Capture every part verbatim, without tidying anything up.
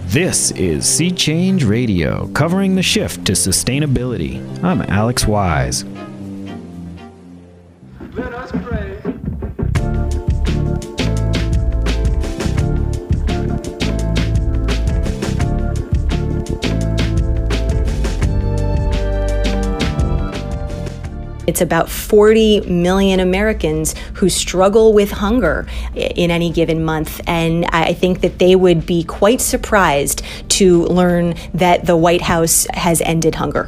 This is Sea Change Radio, covering the shift to sustainability. I'm Alex Wise. Let us pray. It's about forty million Americans who struggle with hunger in any given month. And I think that they would be quite surprised to learn that the White House has ended hunger.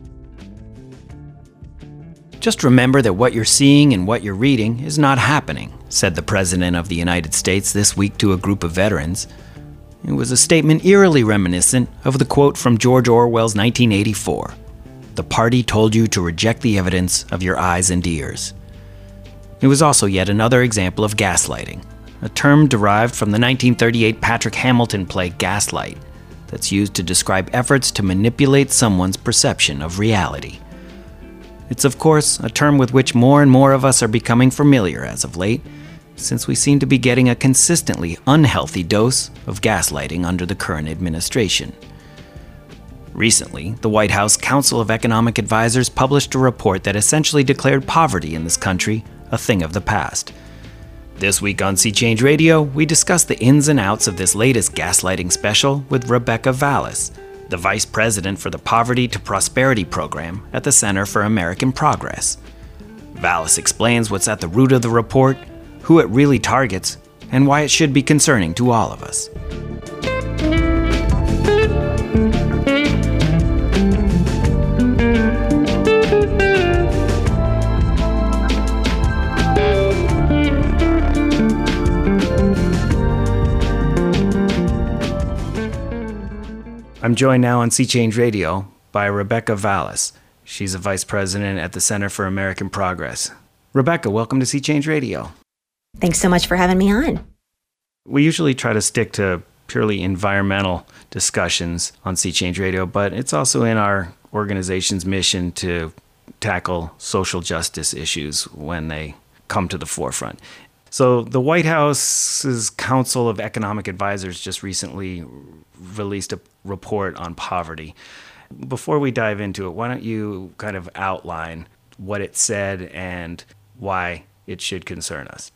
Just remember that what you're seeing and what you're reading is not happening, said the President of the United States this week to a group of veterans. It was a statement eerily reminiscent of the quote from George Orwell's nineteen eighty-four. The party told you to reject the evidence of your eyes and ears. It was also yet another example of gaslighting, a term derived from the nineteen thirty-eight Patrick Hamilton play Gaslight, that's used to describe efforts to manipulate someone's perception of reality. It's of course a term with which more and more of us are becoming familiar as of late, since we seem to be getting a consistently unhealthy dose of gaslighting under the current administration. Recently, the White House Council of Economic Advisors published a report that essentially declared poverty in this country a thing of the past. This week on Sea Change Radio, we discuss the ins and outs of this latest gaslighting special with Rebecca Vallis, the Vice President for the Poverty to Prosperity Program at the Center for American Progress. Vallis explains what's at the root of the report, who it really targets, and why it should be concerning to all of us. I'm joined now on Sea Change Radio by Rebecca Vallis. She's a vice president at the Center for American Progress. Rebecca, welcome to Sea Change Radio. Thanks so much for having me on. We usually try to stick to purely environmental discussions on Sea Change Radio, but it's also in our organization's mission to tackle social justice issues when they come to the forefront. So the White House's Council of Economic Advisors just recently released a report on poverty. Before we dive into it, why don't you kind of outline what it said and why it should concern us?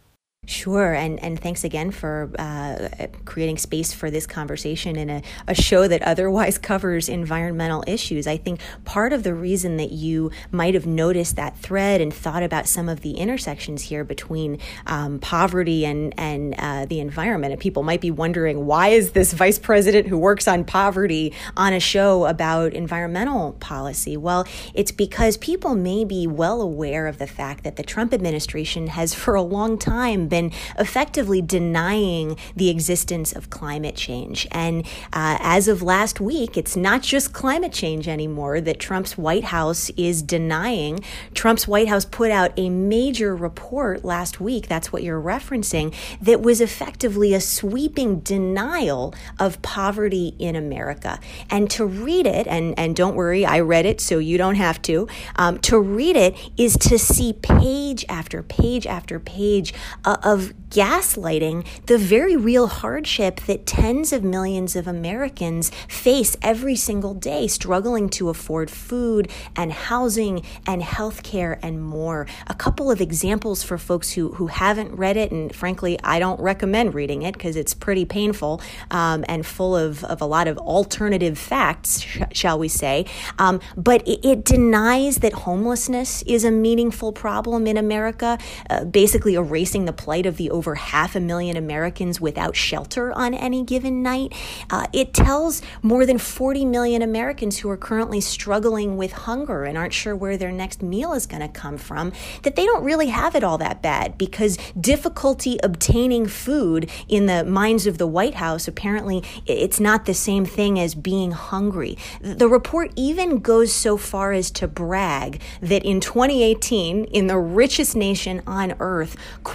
Sure, and, and thanks again for uh, creating space for this conversation in a, a show that otherwise covers environmental issues. I think part of the reason that you might have noticed that thread and thought about some of the intersections here between um, poverty and, and uh, the environment, and people might be wondering, why is this vice president who works on poverty on a show about environmental policy? Well, it's because people may be well aware of the fact that the Trump administration has for a long time been effectively denying the existence of climate change. And uh, as of last week, it's not just climate change anymore that Trump's White House is denying. Trump's White House put out a major report last week, that's what you're referencing, that was effectively a sweeping denial of poverty in America. And to read it, and, and don't worry, I read it, so you don't have to, um, to read it is to see page after page after page uh, of gaslighting the very real hardship that tens of millions of Americans face every single day, struggling to afford food and housing and healthcare and more. A couple of examples for folks who, who haven't read it, and frankly, I don't recommend reading it because it's pretty painful um, and full of, of a lot of alternative facts, sh- shall we say. Um, but it, it denies that homelessness is a meaningful problem in America, uh, basically erasing the plight of the over half a million Americans without shelter on any given night. Uh, it tells more than forty million Americans who are currently struggling with hunger and aren't sure where their next meal is going to come from that they don't really have it all that bad, because difficulty obtaining food in the minds of the White House, apparently it's not the same thing as being hungry. The report even goes so far as to brag that in twenty eighteen, in the richest nation on earth, quote,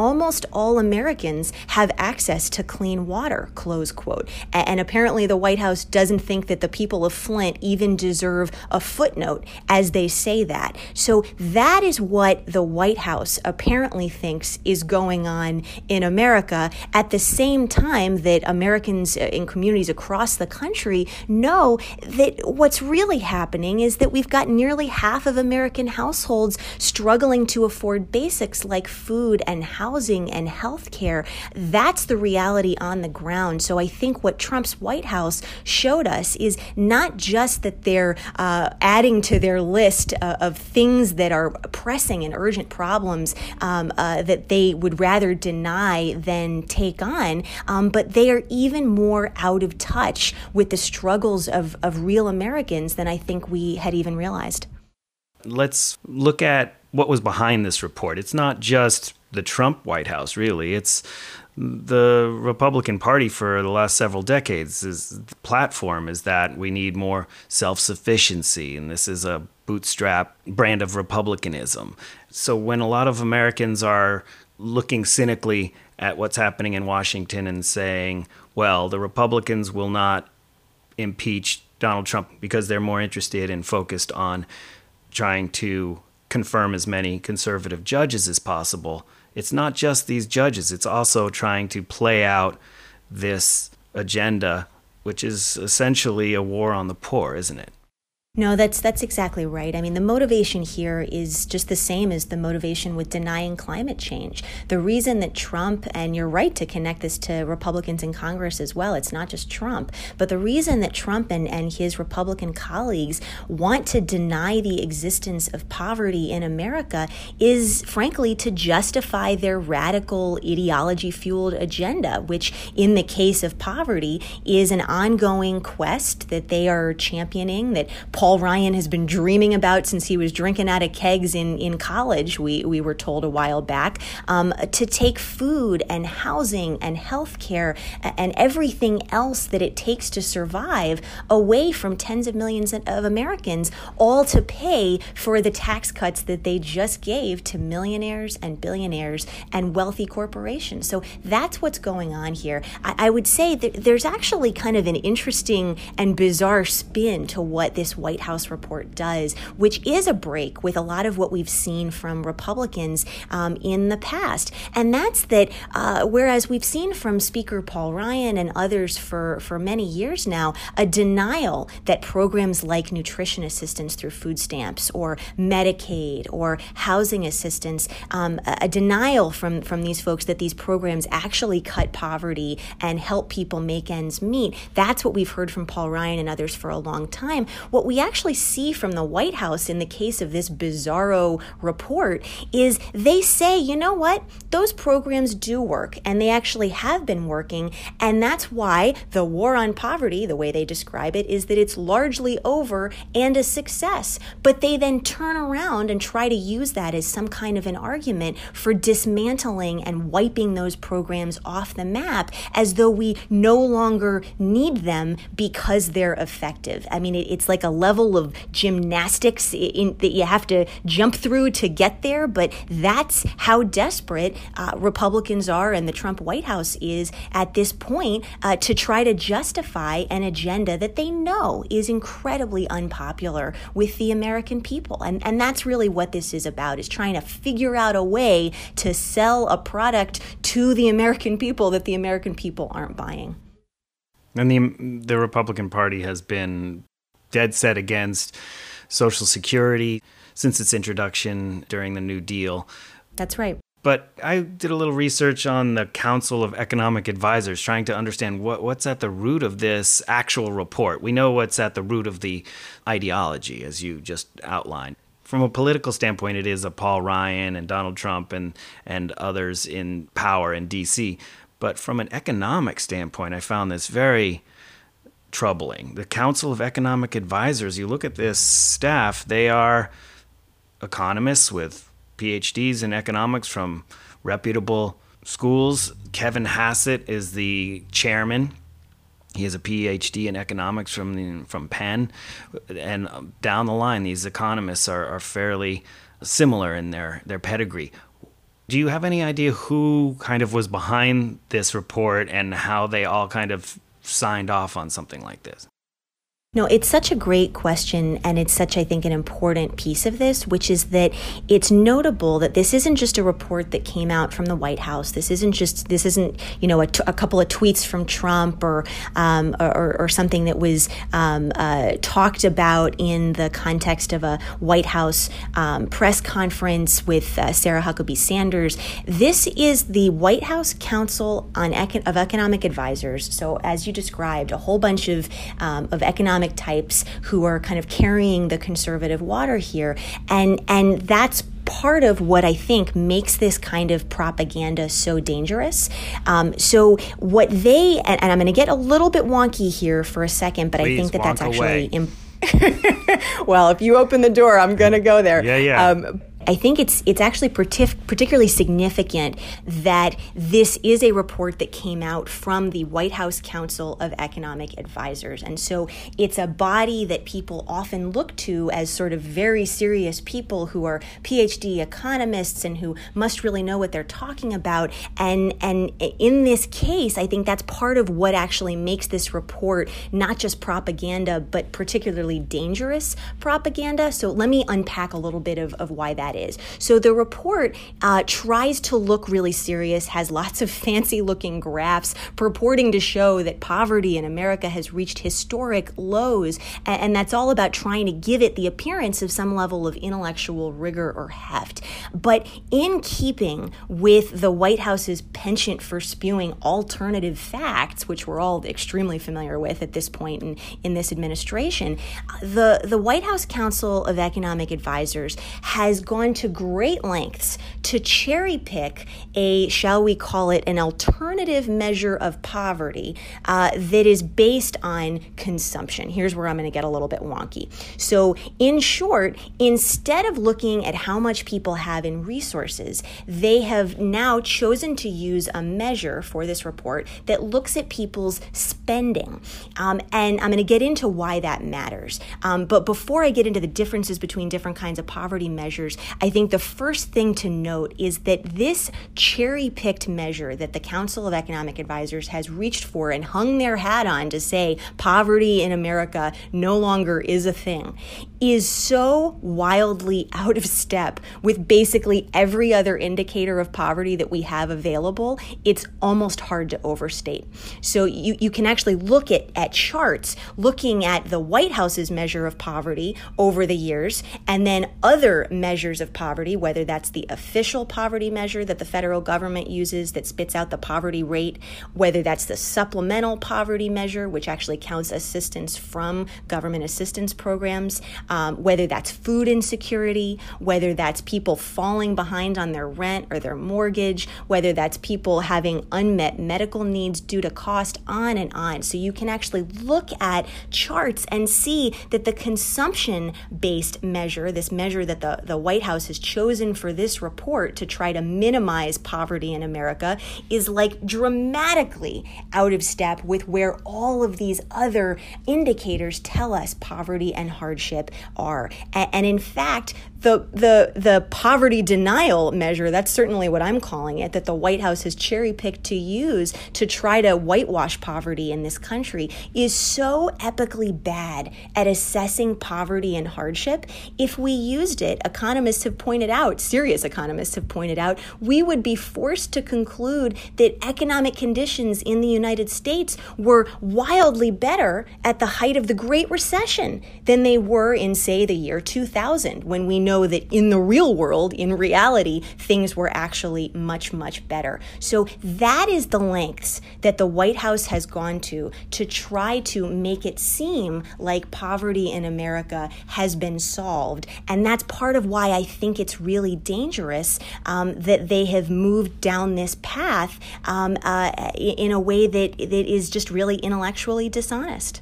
almost all Americans have access to clean water, close quote. And apparently the White House doesn't think that the people of Flint even deserve a footnote as they say that. So that is what the White House apparently thinks is going on in America, at the same time that Americans in communities across the country know that what's really happening is that we've got nearly half of American households struggling to afford basics like food and housing and health care. That's the reality on the ground. So I think what Trump's White House showed us is not just that they're uh, adding to their list uh, of things that are pressing and urgent problems um, uh, that they would rather deny than take on, um, but they are even more out of touch with the struggles of, of real Americans than I think we had even realized. Let's look at what was behind this report. It's not just the Trump White House, really. It's the Republican Party for the last several decades. Is the platform is that we need more self-sufficiency, and this is a bootstrap brand of republicanism. So when a lot of Americans are looking cynically at what's happening in Washington and saying, well, the Republicans will not impeach Donald Trump because they're more interested and focused on trying to confirm as many conservative judges as possible, it's not just these judges. It's also trying to play out this agenda, which is essentially a war on the poor, isn't it? No, that's that's exactly right. I mean, the motivation here is just the same as the motivation with denying climate change. The reason that Trump, and you're right to connect this to Republicans in Congress as well, it's not just Trump, but the reason that Trump and, and his Republican colleagues want to deny the existence of poverty in America is, frankly, to justify their radical ideology-fueled agenda, which in the case of poverty is an ongoing quest that they are championing, that Paul Ryan has been dreaming about since he was drinking out of kegs in, in college, we, we were told a while back, um, to take food and housing and health care and everything else that it takes to survive away from tens of millions of Americans, all to pay for the tax cuts that they just gave to millionaires and billionaires and wealthy corporations. So that's what's going on here. I, I would say that there's actually kind of an interesting and bizarre spin to what this White House report does, which is a break with a lot of what we've seen from Republicans um, in the past. And that's that uh, whereas we've seen from Speaker Paul Ryan and others for, for many years now, a denial that programs like nutrition assistance through food stamps or Medicaid or housing assistance, um, a, a denial from, from these folks that these programs actually cut poverty and help people make ends meet. That's what we've heard from Paul Ryan and others for a long time. What we actually see from the White House in the case of this bizarro report is they say, you know what, those programs do work and they actually have been working. And that's why the war on poverty, the way they describe it, is that it's largely over and a success. But they then turn around and try to use that as some kind of an argument for dismantling and wiping those programs off the map as though we no longer need them because they're effective. I mean, it, it's like a level of gymnastics in, that you have to jump through to get there, but that's how desperate uh, Republicans are and the Trump White House is at this point uh, to try to justify an agenda that they know is incredibly unpopular with the American people. And, and that's really what this is about, is trying to figure out a way to sell a product to the American people that the American people aren't buying. And the the Republican Party has been dead set against Social Security since its introduction during the New Deal. That's right. But I did a little research on the Council of Economic Advisors, trying to understand what, what's at the root of this actual report. We know what's at the root of the ideology, as you just outlined. From a political standpoint, it is a Paul Ryan and Donald Trump and, and others in power in D C. But from an economic standpoint, I found this very troubling. The Council of Economic Advisors, you look at this staff, they are economists with P H Ds in economics from reputable schools. Kevin Hassett is the chairman. He has a P H D in economics from the, from Penn. And down the line, these economists are, are fairly similar in their, their pedigree. Do you have any idea who kind of was behind this report and how they all kind of signed off on something like this? No, it's such a great question, and it's such, I think, an important piece of this, which is that it's notable that this isn't just a report that came out from the White House. This isn't just, this isn't, you know, a, t- a couple of tweets from Trump or um, or, or something that was um, uh, talked about in the context of a White House um, press conference with uh, Sarah Huckabee Sanders. This is the White House Council on Econ- of Economic Advisors. So, as you described, a whole bunch of um, of economic types who are kind of carrying the conservative water here. And and that's part of what I think makes this kind of propaganda so dangerous. Um, so what they, and, and I'm going to get a little bit wonky here for a second, but Please, I think that that's actually, away. Im- well, if you open the door, I'm going to go there. Yeah, yeah. Um, I think it's it's actually partif- particularly significant that this is a report that came out from the White House Council of Economic Advisors. And so it's a body that people often look to as sort of very serious people who are P H D economists and who must really know what they're talking about. And, and in this case, I think that's part of what actually makes this report not just propaganda, but particularly dangerous propaganda. So let me unpack a little bit of, of why that is. So the report uh, tries to look really serious, has lots of fancy looking graphs purporting to show that poverty in America has reached historic lows. And, and that's all about trying to give it the appearance of some level of intellectual rigor or heft. But in keeping with the White House's penchant for spewing alternative facts, which we're all extremely familiar with at this point in, in this administration, the, the White House Council of Economic Advisors has gone to great lengths to cherry pick a, shall we call it, an alternative measure of poverty uh, that is based on consumption. Here's where I'm going to get a little bit wonky. So in short, instead of looking at how much people have in resources, they have now chosen to use a measure for this report that looks at people's spending. Um, and I'm going to get into why that matters. Um, but before I get into the differences between different kinds of poverty measures, I think the first thing to note is that this cherry-picked measure that the Council of Economic Advisors has reached for and hung their hat on to say poverty in America no longer is a thing is so wildly out of step with basically every other indicator of poverty that we have available, it's almost hard to overstate. So you, you can actually look at, at charts looking at the White House's measure of poverty over the years and then other measures of poverty, whether that's the official poverty measure that the federal government uses that spits out the poverty rate, whether that's the supplemental poverty measure, which actually counts assistance from government assistance programs, um, whether that's food insecurity, whether that's people falling behind on their rent or their mortgage, whether that's people having unmet medical needs due to cost, on and on. So you can actually look at charts and see that the consumption-based measure, this measure that the, the White House has chosen for this report to try to minimize poverty in America, is like dramatically out of step with where all of these other indicators tell us poverty and hardship are. And, and in fact, the the the poverty denial measure, that's certainly what I'm calling it, that the White House has cherry-picked to use to try to whitewash poverty in this country, is so epically bad at assessing poverty and hardship. If we used it, economists have pointed out, serious economists have pointed out, we would be forced to conclude that economic conditions in the United States were wildly better at the height of the Great Recession than they were in, say, the year two thousand, when we know that in the real world, in reality, things were actually much, much better. So that is the lengths that the White House has gone to to try to make it seem like poverty in America has been solved. And that's part of why I think it's really dangerous um, that they have moved down this path um, uh, in a way that that is just really intellectually dishonest.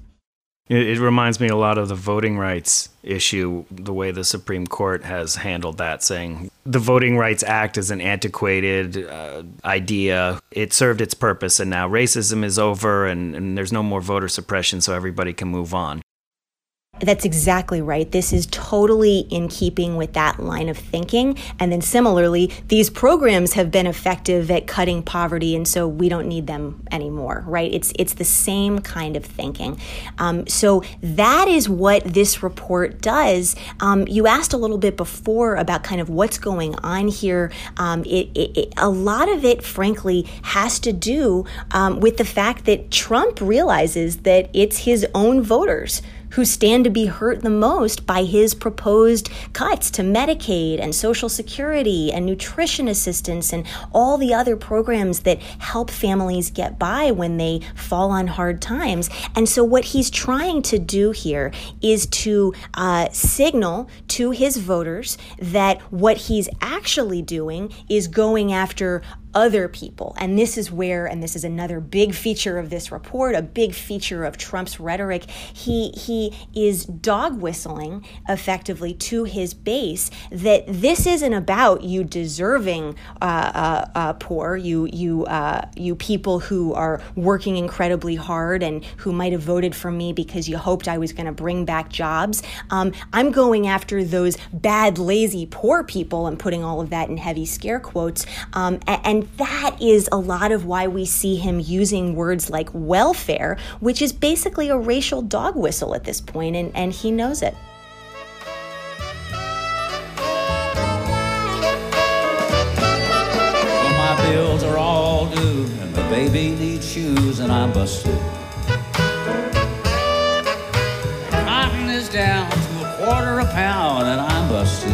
It reminds me a lot of the voting rights issue, the way the Supreme Court has handled that, saying the Voting Rights Act is an antiquated uh, idea. It served its purpose, and now racism is over, and, and there's no more voter suppression, so everybody can move on. That's exactly right. This is totally in keeping with that line of thinking. And then similarly, these programs have been effective at cutting poverty, and so we don't need them anymore, right? It's it's the same kind of thinking. Um, so that is what this report does. Um, you asked a little bit before about kind of what's going on here. Um, it, it, it, a lot of it, frankly, has to do um, with the fact that Trump realizes that it's his own voters who stand to be hurt the most by his proposed cuts to Medicaid and Social Security and nutrition assistance and all the other programs that help families get by when they fall on hard times. And so what he's trying to do here is to uh, signal to his voters that what he's actually doing is going after other people. And this is where, and this is another big feature of this report, a big feature of Trump's rhetoric, he he is dog whistling effectively to his base that this isn't about you deserving uh, uh, uh, poor, you you uh, you people who are working incredibly hard and who might have voted for me because you hoped I was going to bring back jobs. Um, I'm going after those bad, lazy, poor people and putting all of that in heavy scare quotes. Um, and, and that is a lot of why we see him using words like welfare, which is basically a racial dog whistle at this point, and, and he knows it. Well, my bills are all due, and the baby needs shoes, and I'm busted. Cotton is down to a quarter a pound, and I'm busted.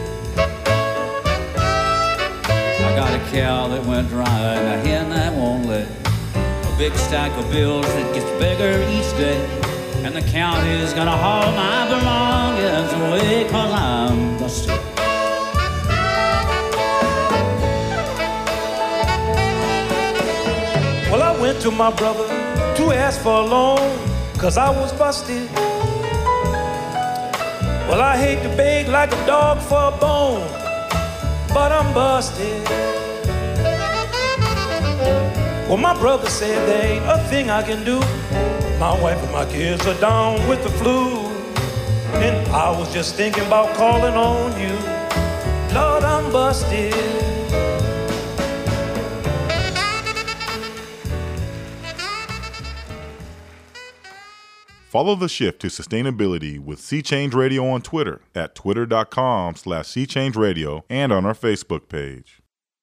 Got a cow that went dry and a hen that won't lay. A big stack of bills that gets bigger each day. And the county's gonna haul my belongings away 'cause I'm busted. Well, I went to my brother to ask for a loan 'cause I was busted. Well, I hate to beg like a dog for a bone, but I'm busted. Well, my brother said there ain't a thing I can do. My wife and my kids are down with the flu, and I was just thinking about calling on you. Lord, I'm busted. Follow the shift to sustainability with Sea Change Radio on Twitter at twitter.com slash Sea Change Radio and on our Facebook page.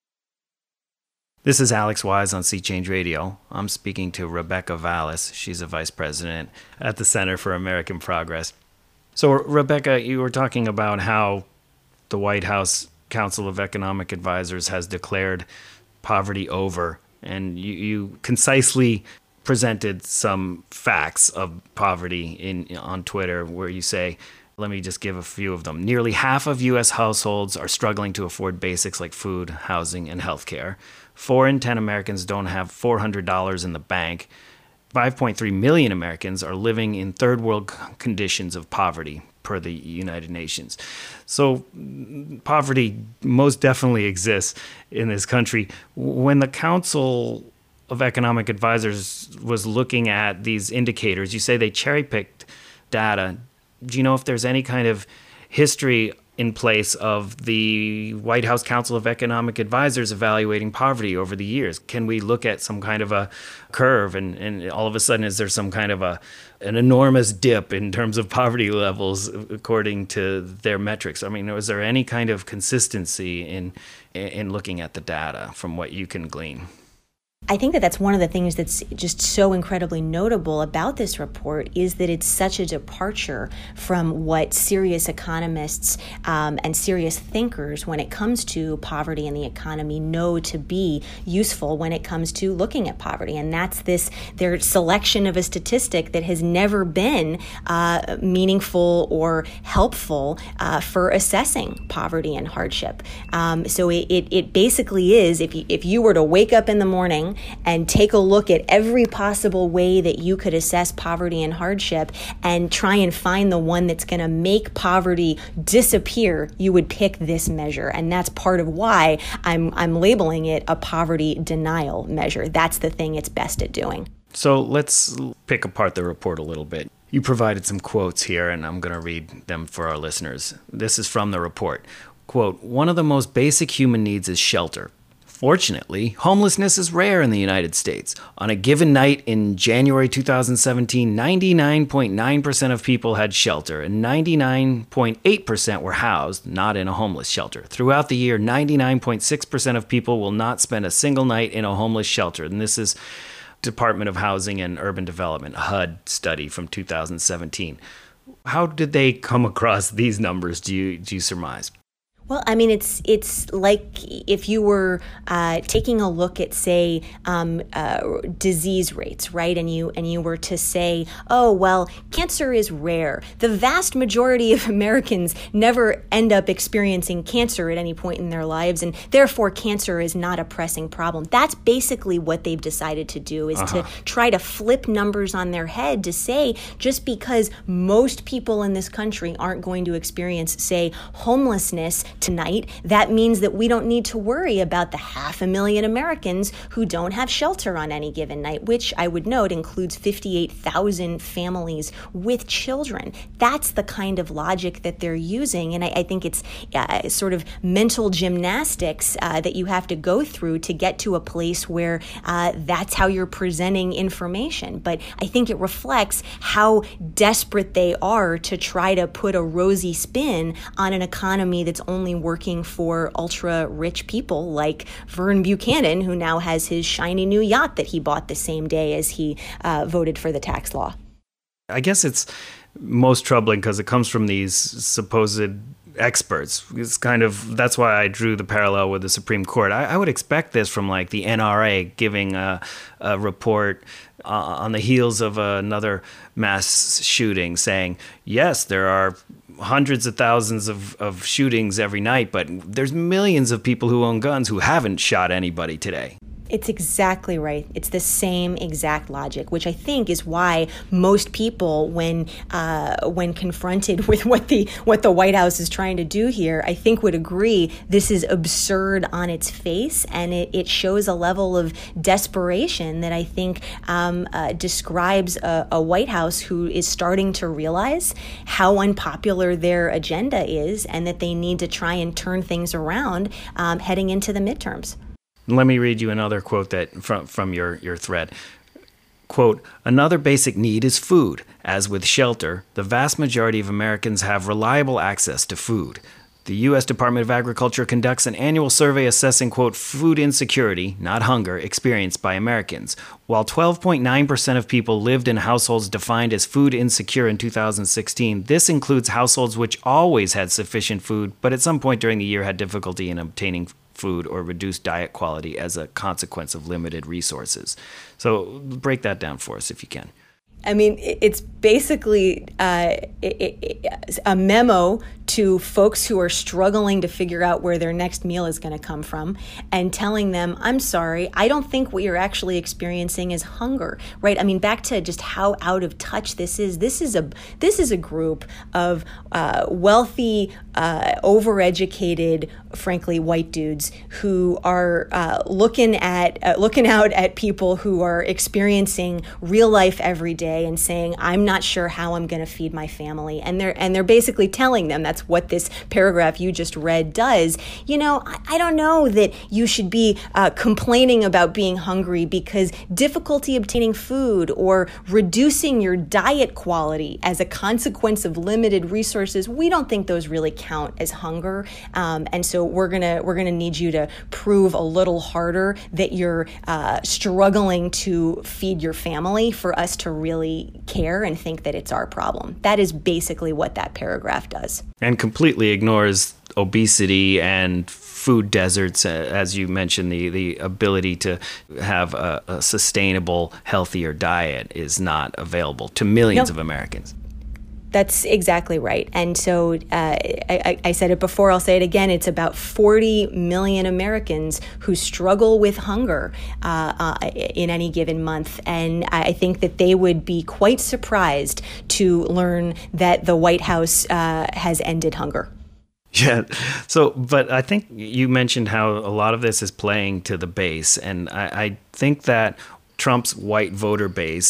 This is Alex Wise on Sea Change Radio. I'm speaking to Rebecca Vallis. She's a vice president at the Center for American Progress. So, Rebecca, you were talking about how the White House Council of Economic Advisors has declared poverty over, and you, you concisely presented some facts of poverty in on Twitter where you say, let me just give a few of them. Nearly half of U S households are struggling to afford basics like food, housing, and healthcare. Four in ten Americans don't have four hundred dollars in the bank. five point three million Americans are living in third world conditions of poverty, per the United Nations. So poverty most definitely exists in this country. When the Council of Economic Advisors was looking at these indicators, you say they cherry-picked data. Do you know if there's any kind of history in place of the White House Council of Economic Advisors evaluating poverty over the years? Can we look at some kind of a curve and, and all of a sudden is there some kind of a an enormous dip in terms of poverty levels according to their metrics? I mean, is there any kind of consistency in in looking at the data from what you can glean? I think that that's one of the things that's just so incredibly notable about this report is that it's such a departure from what serious economists um, and serious thinkers when it comes to poverty and the economy know to be useful when it comes to looking at poverty. And that's this, their selection of a statistic that has never been uh, meaningful or helpful uh, for assessing poverty and hardship. Um, so it, it, it basically is, if you, if you were to wake up in the morning and take a look at every possible way that you could assess poverty and hardship and try and find the one that's going to make poverty disappear, you would pick this measure. And that's part of why I'm I'm labeling it a poverty denial measure. That's the thing it's best at doing. So let's pick apart the report a little bit. You provided some quotes here, and I'm going to read them for our listeners. This is from the report. Quote, "One of the most basic human needs is shelter. Fortunately, homelessness is rare in the United States. On a given night in January two thousand seventeen, ninety-nine point nine percent of people had shelter, and ninety-nine point eight percent were housed, not in a homeless shelter. Throughout the year, ninety-nine point six percent of people will not spend a single night in a homeless shelter." And this is Department of Housing and Urban Development, H U D study from two thousand seventeen. How did they come across these numbers, do you, do you surmise? Well, I mean, it's it's like if you were uh, taking a look at, say, um, uh, disease rates, right? And you and you were to say, oh, well, cancer is rare. The vast majority of Americans never end up experiencing cancer at any point in their lives, and therefore cancer is not a pressing problem. That's basically what they've decided to do, is uh-huh. to try to flip numbers on their head to say, just because most people in this country aren't going to experience, say, homelessness tonight, that means that we don't need to worry about the half a million Americans who don't have shelter on any given night, which I would note includes fifty-eight thousand families with children. That's the kind of logic that they're using, and I, I think it's uh, sort of mental gymnastics uh, that you have to go through to get to a place where uh, that's how you're presenting information. But I think it reflects how desperate they are to try to put a rosy spin on an economy that's only working for ultra-rich people like Vern Buchanan, who now has his shiny new yacht that he bought the same day as he uh, voted for the tax law. I guess it's most troubling because it comes from these supposed experts. It's kind of, that's why I drew the parallel with the Supreme Court. I, I would expect this from like the N R A giving a, a report uh, on the heels of another mass shooting saying, yes, there are hundreds of thousands of, of shootings every night, but there's millions of people who own guns who haven't shot anybody today. It's exactly right. It's the same exact logic, which I think is why most people, when uh, when confronted with what the what the White House is trying to do here, I think would agree this is absurd on its face, and it, it shows a level of desperation that I think um, uh, describes a, a White House who is starting to realize how unpopular their agenda is, and that they need to try and turn things around um, heading into the midterms. Let me read you another quote that from from your, your thread. Quote, "Another basic need is food. As with shelter, the vast majority of Americans have reliable access to food. The U S Department of Agriculture conducts an annual survey assessing, quote, food insecurity, not hunger, experienced by Americans. While twelve point nine percent of people lived in households defined as food insecure in two thousand sixteen, this includes households which always had sufficient food, but at some point during the year had difficulty in obtaining food or reduced diet quality as a consequence of limited resources." So break that down for us if you can. I mean, it's basically uh, a memo to folks who are struggling to figure out where their next meal is going to come from, and telling them, I'm sorry, I don't think what you're actually experiencing is hunger, right? I mean, back to just how out of touch this is. This is a this is a group of uh, wealthy, uh, overeducated, frankly, white dudes who are uh, looking at uh, looking out at people who are experiencing real life every day and saying, I'm not sure how I'm going to feed my family, and they're and they're basically telling them that's what this paragraph you just read does. You know, I, I don't know that you should be uh, complaining about being hungry because difficulty obtaining food or reducing your diet quality as a consequence of limited resources, we don't think those really count as hunger. Um, and so we're gonna we're gonna need you to prove a little harder that you're uh, struggling to feed your family for us to really care and think that it's our problem. That is basically what that paragraph does. And completely ignores obesity and food deserts, as you mentioned. The, the ability to have a, a sustainable, healthier diet is not available to millions nope. of Americans. That's exactly right. And so uh, I, I said it before, I'll say it again, it's about forty million Americans who struggle with hunger uh, uh, in any given month. And I think that they would be quite surprised to learn that the White House uh, has ended hunger. Yeah. So, but I think you mentioned how a lot of this is playing to the base. And I, I think that Trump's white voter base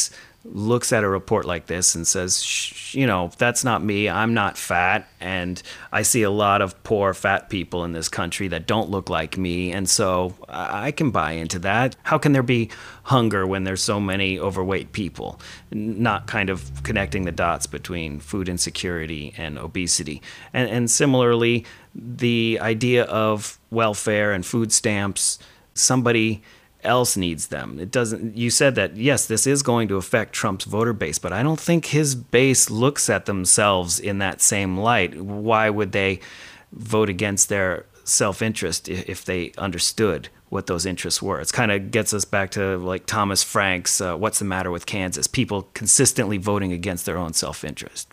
looks at a report like this and says, Shh, you know, that's not me, I'm not fat, and I see a lot of poor fat people in this country that don't look like me, and so I can buy into that. How can there be hunger when there's so many overweight people? Not kind of connecting the dots between food insecurity and obesity. And, and similarly, the idea of welfare and food stamps, somebody else needs them. It doesn't. You said that, yes, this is going to affect Trump's voter base, but I don't think his base looks at themselves in that same light. Why would they vote against their self-interest if they understood what those interests were? It kind of gets us back to like Thomas Frank's uh, What's the Matter with Kansas? People consistently voting against their own self-interest.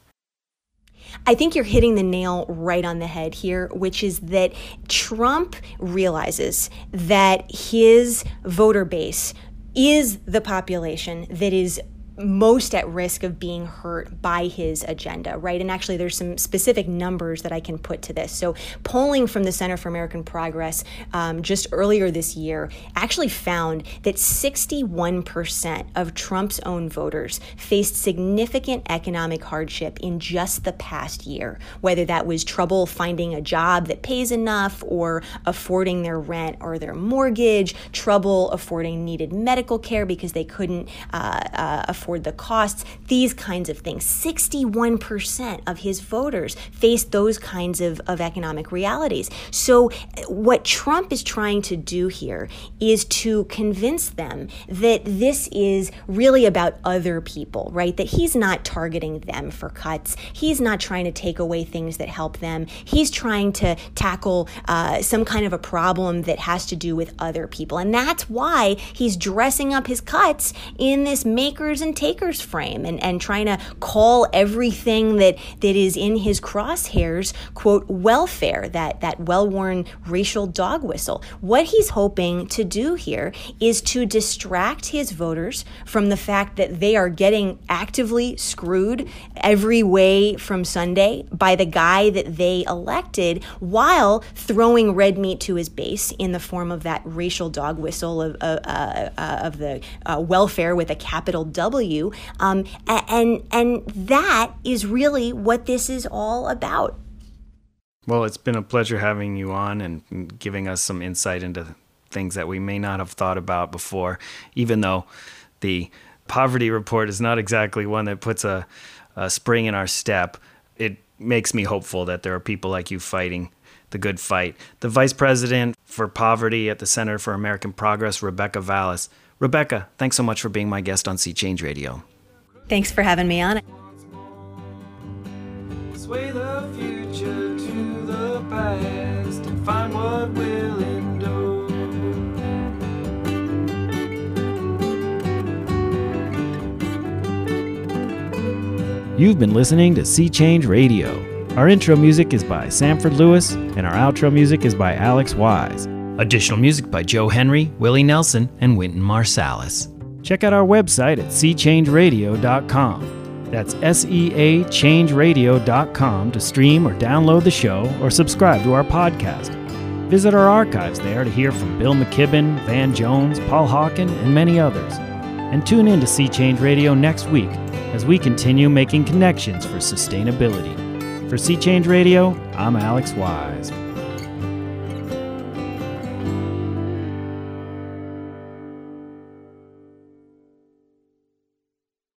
I think you're hitting the nail right on the head here, which is that Trump realizes that his voter base is the population that is most at risk of being hurt by his agenda, right? And actually, there's some specific numbers that I can put to this. So polling from the Center for American Progress um, just earlier this year actually found that sixty-one percent of Trump's own voters faced significant economic hardship in just the past year, whether that was trouble finding a job that pays enough or affording their rent or their mortgage, trouble affording needed medical care because they couldn't uh, uh, afford afford the costs, these kinds of things. sixty-one percent of his voters face those kinds of, of economic realities. So what Trump is trying to do here is to convince them that this is really about other people, right? That he's not targeting them for cuts. He's not trying to take away things that help them. He's trying to tackle uh, some kind of a problem that has to do with other people. And that's why he's dressing up his cuts in this makers and takers frame and, and trying to call everything that, that is in his crosshairs, quote, welfare, that, that well-worn racial dog whistle. What he's hoping to do here is to distract his voters from the fact that they are getting actively screwed every way from Sunday by the guy that they elected, while throwing red meat to his base in the form of that racial dog whistle of, uh, uh, uh, of the uh, welfare with a capital W. Um, and, and that is really what this is all about. Well, it's been a pleasure having you on and giving us some insight into things that we may not have thought about before, even though the poverty report is not exactly one that puts a, a spring in our step. It makes me hopeful that there are people like you fighting the good fight. The Vice President for Poverty at the Center for American Progress, Rebecca Vallis. Rebecca, thanks so much for being my guest on Sea Change Radio. Thanks for having me on. Sway the future to the past and find what will endure. You've been listening to Sea Change Radio. Our intro music is by Sanford Lewis, and our outro music is by Alex Wise. Additional music by Joe Henry, Willie Nelson, and Wynton Marsalis. Check out our website at sea change radio dot com. That's S E A change radio dot com to stream or download the show or subscribe to our podcast. Visit our archives there to hear from Bill McKibben, Van Jones, Paul Hawken, and many others. And tune in to Sea Change Radio next week as we continue making connections for sustainability. For Sea Change Radio, I'm Alex Wise.